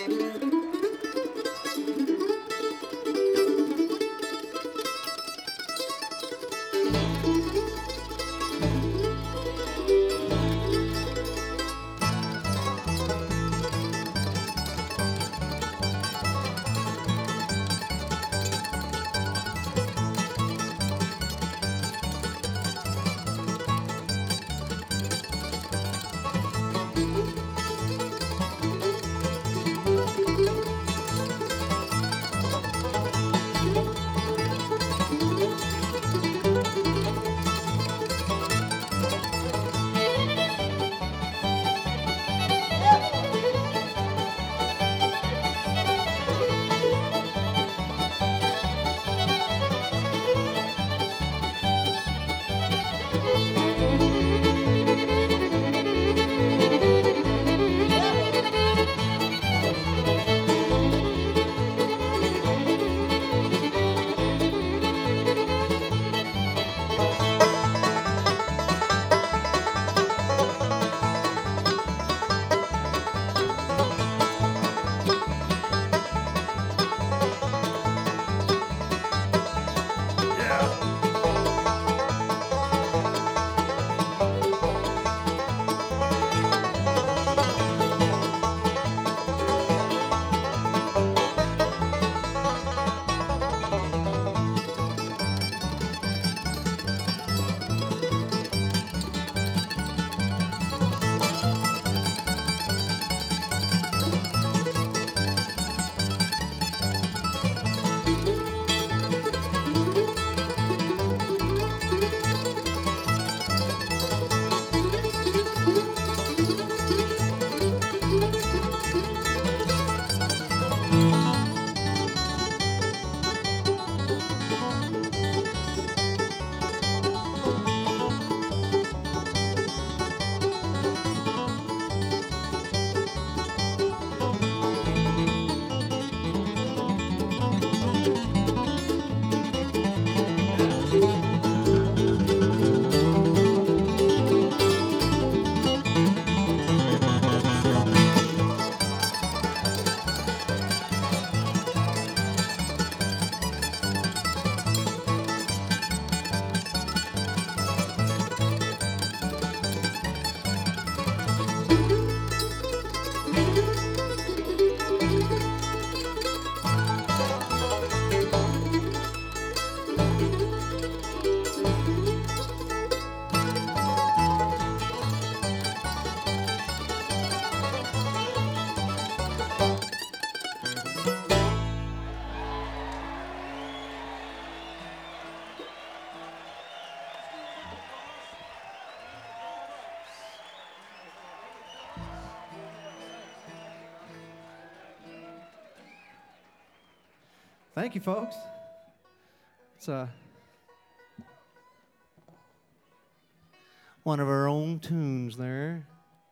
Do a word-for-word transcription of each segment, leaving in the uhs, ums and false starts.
Thank you, folks. It's uh, one of our own tunes there.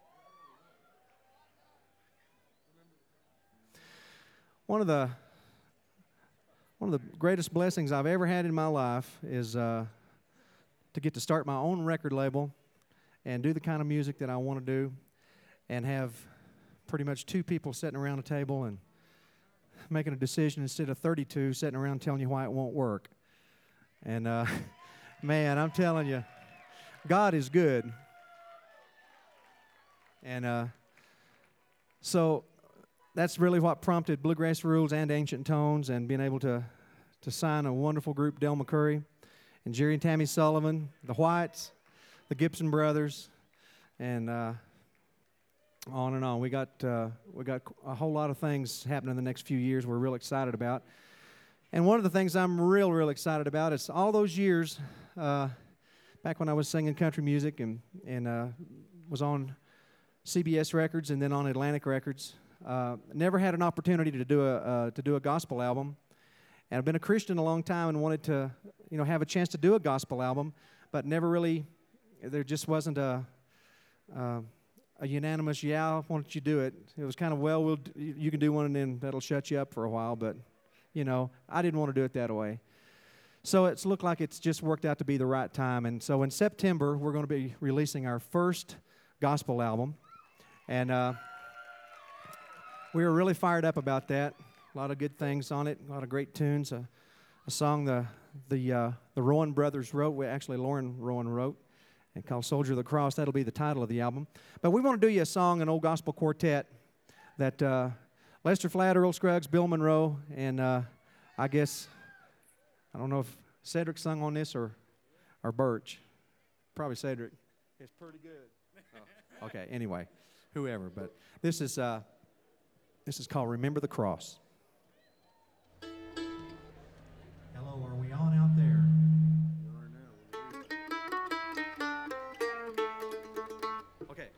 One of the one of the greatest blessings I've ever had in my life is uh, to get to start my own record label and do the kind of music that I want to do, and have pretty much two people sitting around a table and making a decision instead of thirty-two sitting around telling you why it won't work. And uh, man, I'm telling you, God is good. And uh, so that's really what prompted Bluegrass Rules and Ancient Tones, and being able to to sign a wonderful group, Del McCoury and Jerry and Tammy Sullivan, the Whites, the Gibson Brothers, and uh, on and on. We got uh, we got a whole lot of things happening in the next few years we're real excited about. And one of the things I'm real, real excited about is all those years uh, back when I was singing country music and, and uh, was on C B S Records and then on Atlantic Records. Uh, never had an opportunity to do a uh, to do a gospel album. And I've been a Christian a long time and wanted to, you know, have a chance to do a gospel album, but never really, there just wasn't a... Uh, a unanimous, yeah, why don't you do it? It was kind of, well, we'll d- you can do one and then that'll shut you up for a while, but, you know, I didn't want to do it that way. So it's looked like it's just worked out to be the right time. And so in September, we're going to be releasing our first gospel album. And uh, we were really fired up about that. A lot of good things on it, a lot of great tunes. A, a song the the uh, the Rowan brothers wrote, we actually Lauren Rowan wrote, and called "Soldier of the Cross." That'll be the title of the album. But we want to do you a song, an old gospel quartet that uh, Lester Flatt, Earl Scruggs, Bill Monroe, and uh, I guess I don't know if Cedric sung on this or or Birch. Probably Cedric. It's pretty good. Oh, okay. Anyway, whoever. But this is uh, this is called "Remember the Cross."